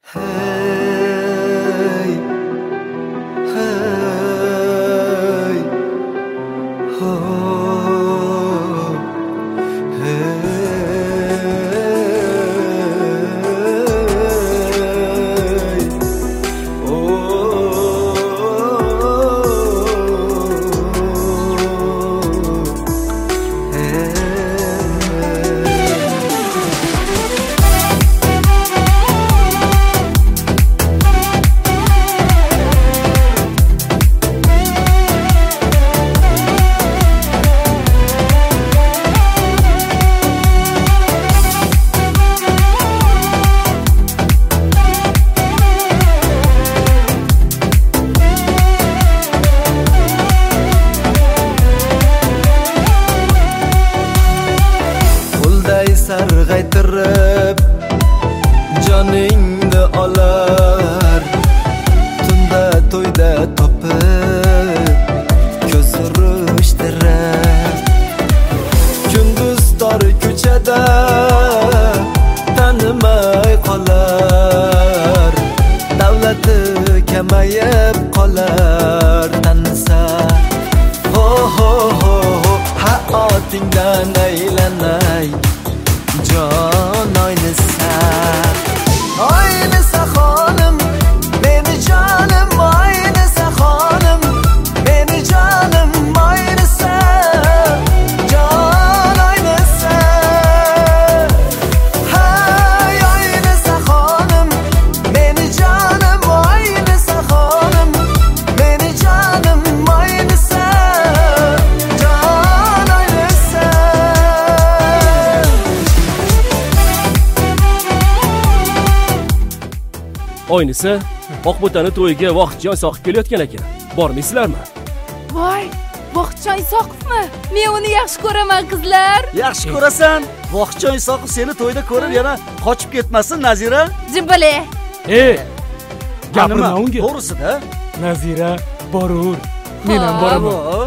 Hey, hey, oh, hey, oh, sarg'aytirib joningni olar, tunda to'yda topib ko'z urishtirib, kunduz tor ko'chada tanimay qolar, davlati kamayib qolar tanisa. Ho ho ho ho, hayotingdan aylanay can oynasa, oynasa xonim, meni canım oynasa xonim, meni canım oynasa, can oynasa. Hay oynasa xonim, meni canım oynasa xonim, meni canım oynasa, can oynasa. Oynisa, Oqbotani to'yiga Vohidjon Isoqov kelayotgan ekan. Bormaysizlarmi? Voy, Vohidjon Isoqovmi? Men uni yaxshi ko'raman, qizlar. Yaxshi ko'rasan. Vohidjon Isoqov seni to'yda ko'rib yana qochib ketmasin, Nazira. Jimbale. Gapirma unga. To'g'risida. Nazira borur. Men ham boraman.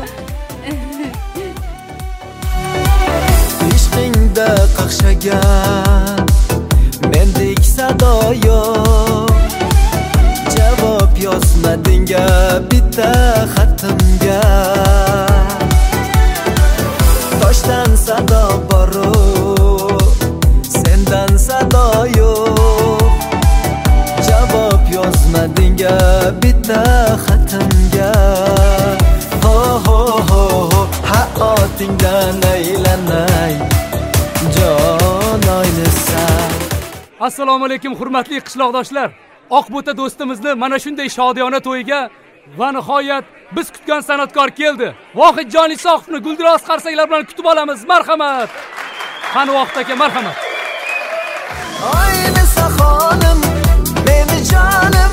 Ishqingda qaqshagan mendek sado yo'q, javob yozmadinga bitta xatimga, toshdan sado boru sendan sado yo'q, javob yozmadinga bitta xatimga. Ho ho ho ho, hayotingdan aylanay jon oynasa. Assalomu alaykum hurmatli qishloqdoshlar. Oqbota do'stimizni mana shunday shodiyona to'yiga va nihoyat biz kutgan san'atkor keldi. Vohidjon Isoqovni guldiroz qarsaklar bilan kutib olamiz. Marhamat. Qani Vohid aka, marhamat. Oynasa xonim, meni jonim